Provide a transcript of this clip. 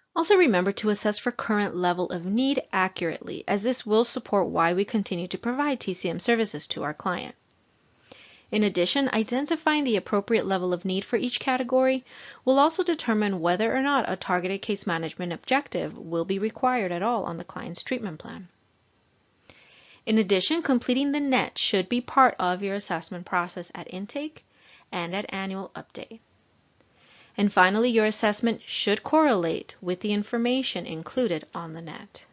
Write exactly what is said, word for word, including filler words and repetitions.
Also remember to assess for current level of need accurately, as this will support why we continue to provide T C M services to our client. In addition, identifying the appropriate level of need for each category will also determine whether or not a targeted case management objective will be required at all on the client's treatment plan. In addition, completing the N E T should be part of your assessment process at intake and at annual update. And finally, your assessment should correlate with the information included on the N E T.